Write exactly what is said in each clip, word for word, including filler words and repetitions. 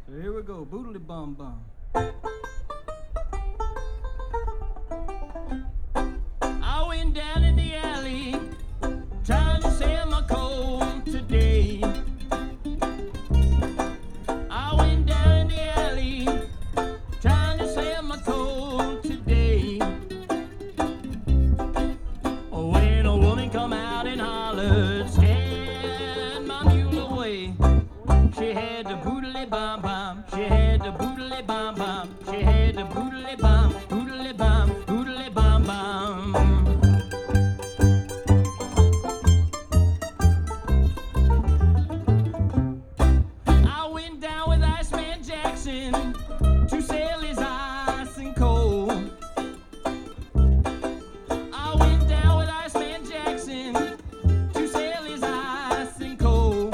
So here we go, boodly bum bum. I went down in the alley trying to sell my coat today. I went down in the alley trying to sell my coat today. When a woman come out and hollered, scared my mule away. She had the boodly bum bum, she had the boodly bum bum, she had the boodly bum, boodly bum, boodly bum bum. I went down with Iceman Jackson to sell his ice and cold. I went down with Iceman Jackson to sell his ice and cold.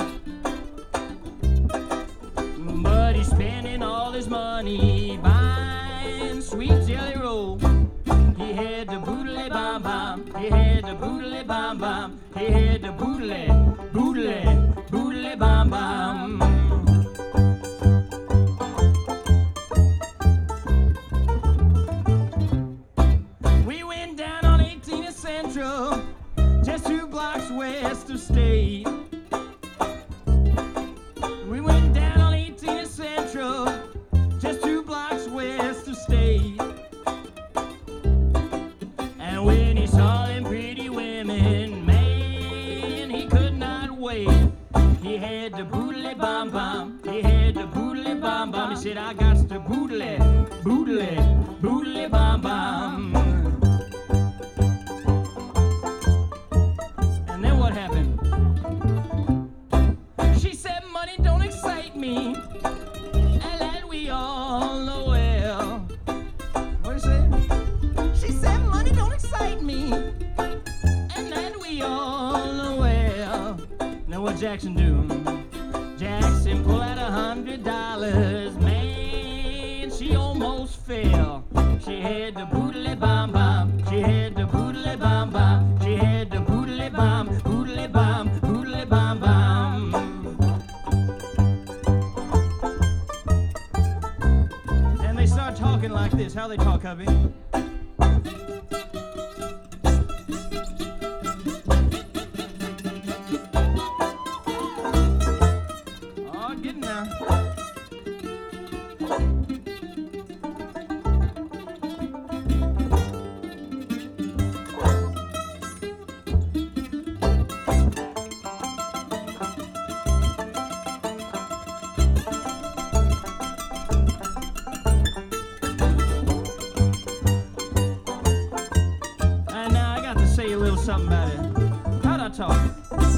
But he's spending all his money buying sweet jelly roll. He had the boodly bum bum, he had the boodly bum bum, he had the boodly, boodly, boodly bum bum. We went down on eighteenth Central, just two blocks west of State. We went down on eighteenth Central, just two blocks west of State. And when he saw them pretty women, man, he could not wait. He had the boodly bum bum, he had the boodly bum bum. He said, I got the boodly, boodly, boodly bum bum. And then what happened? She said, money don't excite me, and that we all know well. What did she say? She said, money don't excite me, and that we all know well. Now what Jackson do? Jackson pulled out a hundred dollars, man, she almost fell. She had the boodly bum bum, she had the boodly bum bum, she had the boodly bum, boodly bum, boodly bum bum. And they start talking like this. How they talk, hubby? Oh, getting there. And now I got to say a little something about it. How'd I talk?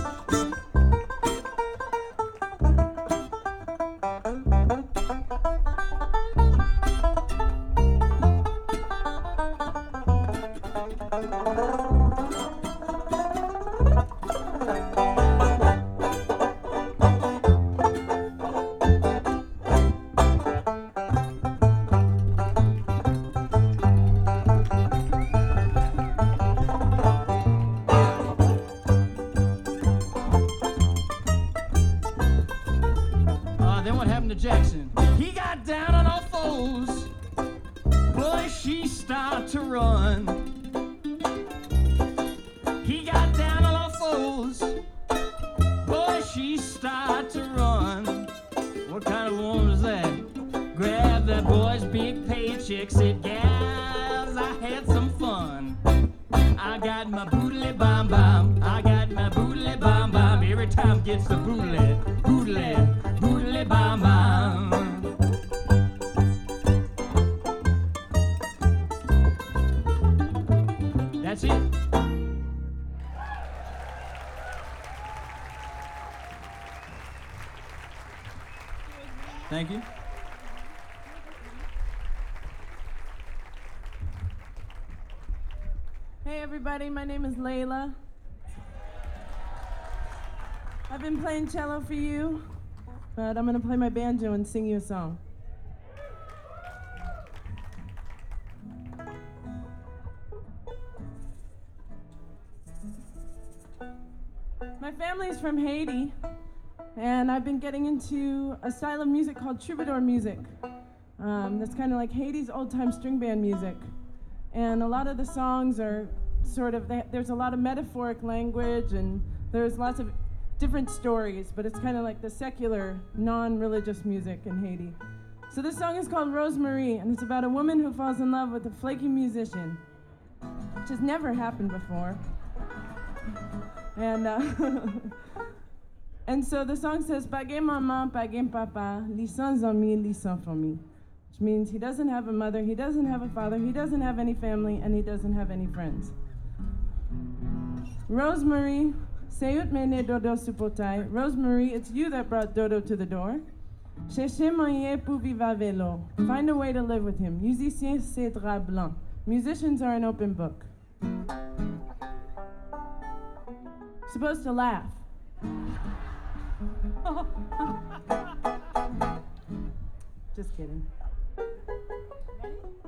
Uh, then what happened to Jackson? He got down on all fours. Boy, she started to run. He got down on all fours. Boy, she started to run. What kind of woman was that? Grabbed that boy's big paycheck, said, gals, I had some fun. I got my boodly bum bum, I got my boodly bum bum. Every time gets the boodly, boodly, boodly bum bum. That's it. Thank you. Hey everybody, my name is Layla. I've been playing cello for you, but I'm gonna play my banjo and sing you a song. My family's from Haiti, and I've been getting into a style of music called troubadour music. Um, that's kind of like Haiti's old-time string band music. And a lot of the songs are sort of, they, there's a lot of metaphoric language, and there's lots of different stories, but it's kind of like the secular, non-religious music in Haiti. So this song is called Rosemary, and it's about a woman who falls in love with a flaky musician, which has never happened before. And uh, and so the song says, "Pagé maman, pagé papa, li sans amis, li sans famille," which means he doesn't have a mother, he doesn't have a father, he doesn't have any family, and he doesn't have any friends. Rosemary, Seyut mene dodo supotai. Rosemary, it's you that brought Dodo to the door. Cherchez moyen pour vivre avec l'eau. Find a way to live with him. Musicien, c'est drap blanc. Musicians are an open book. Supposed to laugh. Just kidding. Ready?